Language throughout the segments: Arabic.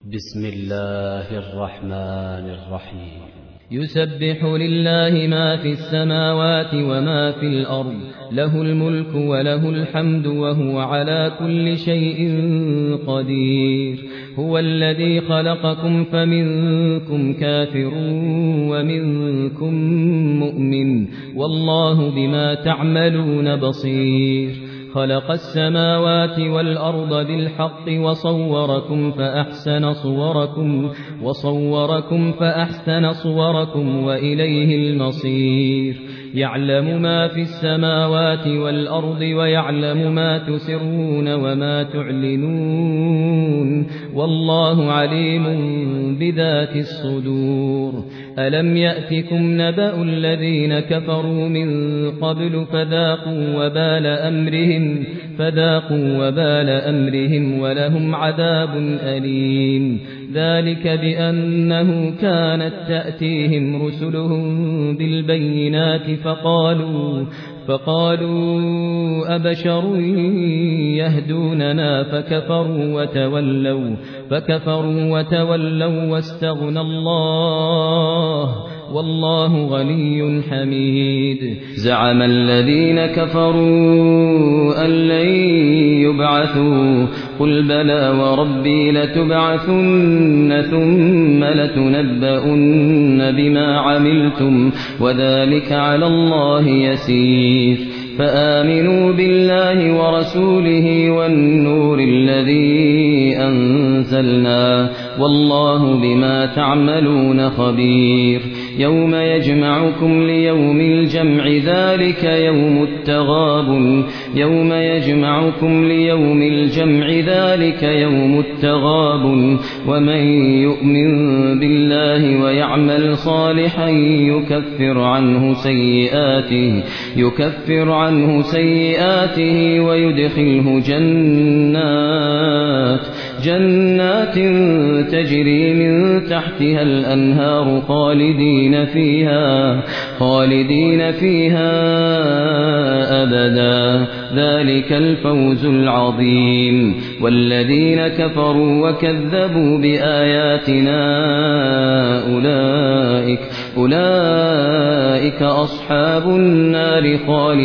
بسم الله الرحمن الرحيم. يسبح لله ما في السماوات وما في الأرض، له الملك وله الحمد وهو على كل شيء قدير. هو الذي خلقكم فمنكم كافر ومنكم مؤمن، والله بما تعملون بصير. خلق السماوات والأرض بالحق وصوركم فأحسن صوركم وإليه المصير. يعلم ما في السماوات والأرض ويعلم ما تسرون وما تعلنون، والله عليم بذات الصدور. ألم يأتكم نبأ الذين كفروا من قبل فذاقوا وبال أمرهم ولهم عذاب أليم. ذلك بأنه كانت تأتيهم رسلهم بالبينات فقالوا أبشر يهدوننا فكفروا وتولوا واستغنى الله، والله غني حميد. زعم الذين كفروا أن لن يبعثوا، قل بلى وربي لتبعثن ثم لتنبؤن بما عملتم وذلك على الله يسير. فآمنوا بالله ورسوله والنور الذي أنزلنا، والله بما تعملون خبير. يوم يجمعكم ليوم الجمع ذلك يوم التغابن، ومن يؤمن بالله ويعمل صالحا يكفر عنه سيئاته ويدخله جنات تجري من تحتها الأنهار خالدين فيها أبدا، ذلك الفوز العظيم. والذين كفروا وكذبوا بآياتنا أولئك أصحاب النار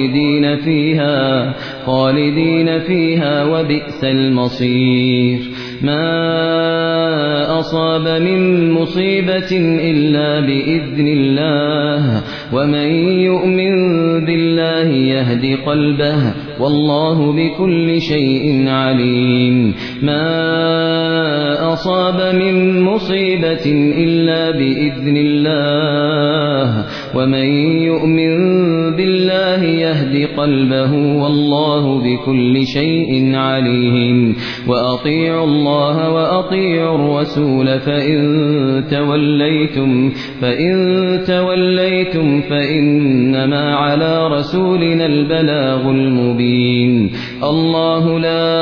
خالدين فيها وبئس المصير. ما أصاب من مصيبة إلا بإذن الله، ومن يؤمن بالله يهد قلبه، والله بكل شيء عليم. ما أصاب من مصيبة إلا بإذن الله، ومن يؤمن بالله يهد قلبه، والله بكل شيء عليم. وأطيعوا الله وأطيعوا الرسول فإن توليتم فإنما على رسولنا البلاغ المبين. الله لا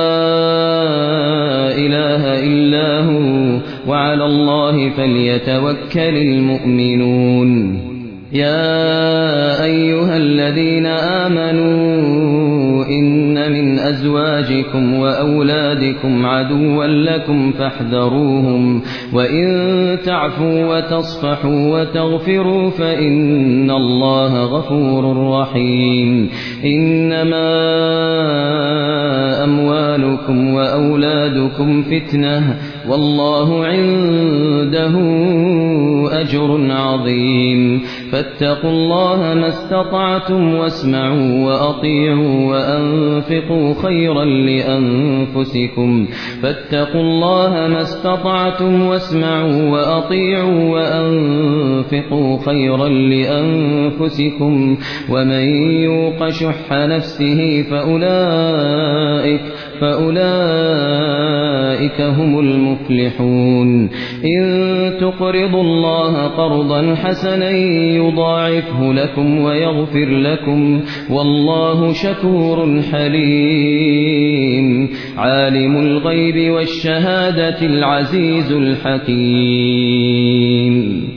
إله إلا هو، وعلى الله فليتوكل المؤمنون. يا أيها الذين آمنوا إن من أزواجكم وأولادكم عدوا لكم فاحذروهم، وإن تعفوا وتصفحوا وتغفروا فإن الله غفور رحيم. إنما أموالكم وأولادكم فتنة، والله عنده أجر عظيم. فاتقوا الله ما استطعتم واسمعوا وأطيعوا وأنفقوا خيرا لأنفسكم، ومن يوق شح نفسه فأولئك هم المفلحون. إن تقرضوا الله قرضا حسنا يضاعفه لكم ويغفر لكم، والله شكور حليم. عالم الغيب والشهادة العزيز الحكيم.